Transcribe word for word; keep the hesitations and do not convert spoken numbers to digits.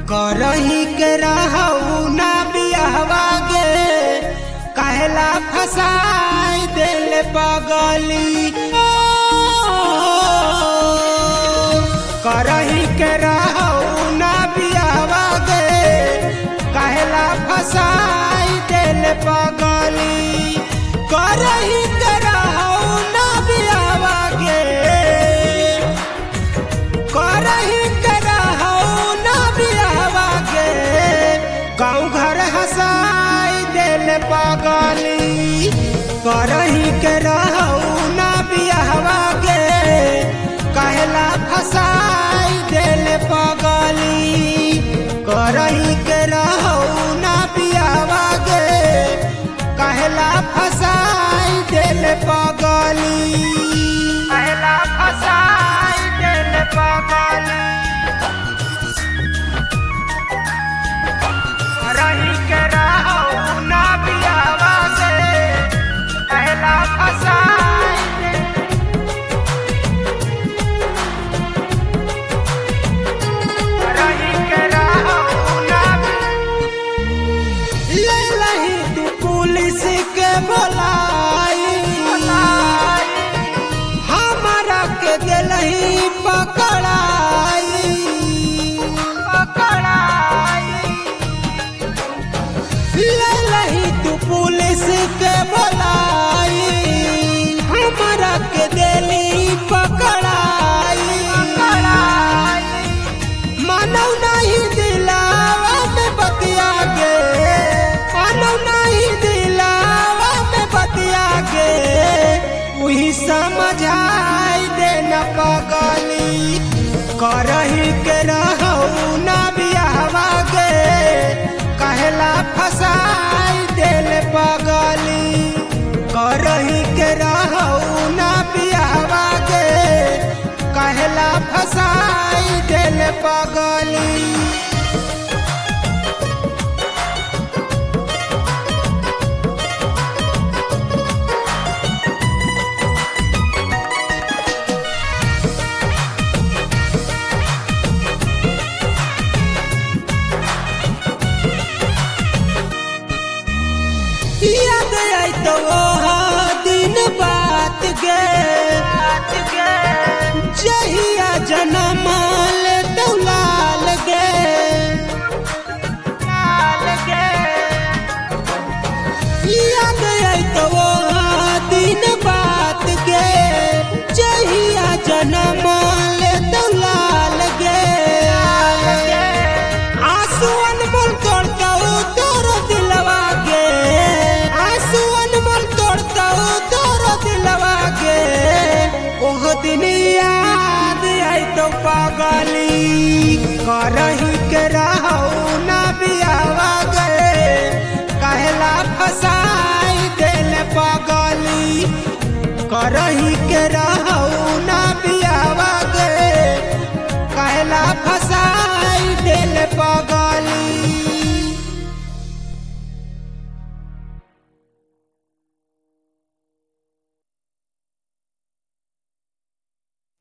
करही के रहू ना बियाहवा गे कहला फसाई दिल पगली। करही के रहू ना बियाहवा गे कहला फसाई दिल पगली। करही के रहू ना बियाहवा गे करही के रहू ना बियाहवा गे गाँव घर हंसाई दिल पगली। करही के रहू ना बियाहवा गे कहला फसाई दिल पगली। करही के रहू ना बियाहवा गे कहला फसाई दिल पगली। कहला फसाई दिल पगली। करही के रहू ना बियाहवा गे कहला फसाई करही के रहू ना ले लही तू पुलिस के बोलाई हमारा के दिलही पकड़ाई पकड़ाई ले लही तू पुलिस के बोलाई हमारा के दिलही पकड़ाई पकड़ाई मानव नहीं दिलावा में बतिया गे मानव नहीं दिलावा में बतिया गे वही समझाई देना पगली। करही के रहू ना बियाहवा गे कहला फसाई दिल पगली। करही के रहू ना बियाहवा गे कहला फसाई दिल पगली। याद आई तो दिन बात गे जहिया जनम ले दौलाल गे याद आई तो दिन बात गे जहिया जनम ले दौलाल गे आंसू अनमोल तोड़ता तोर दिलवा गे आंसू अनमोल तोड़ता तोर दिलवा गे ओह दिन याद आई तो पगली। करही के रहू ना बियाहवा गे कहला फसाई दिल पगली। करही के रहू ना